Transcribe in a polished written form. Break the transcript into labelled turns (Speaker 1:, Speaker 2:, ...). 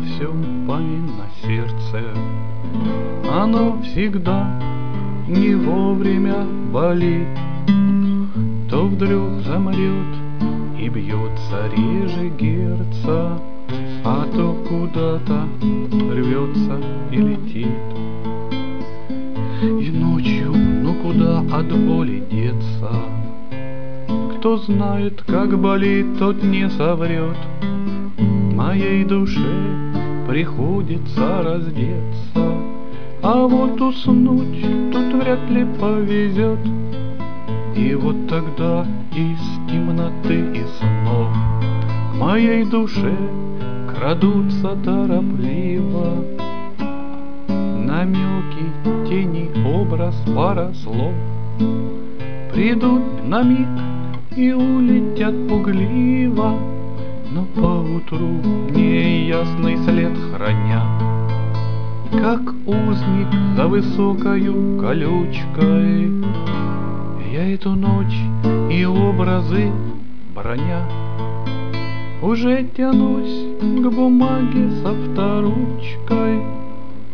Speaker 1: всем повинно сердце. Оно всегда не вовремя болит, то вдруг замрет и бьется реже герца, а то куда-то рвется и летит. И ночью, ну куда от боли деться? Кто знает, как болит, тот не соврет. Моей душе приходится раздеться, а вот уснуть тут вряд ли повезет. И вот тогда из темноты и снов к моей душе крадутся торопливо намеки, тени, образ, пара слов. Придут на миг и улетят пугливо, но поутру неясный след храня, как узник за высокою колючкой. Я эту ночь и образы броня уже тянусь к бумаге со авторучкой.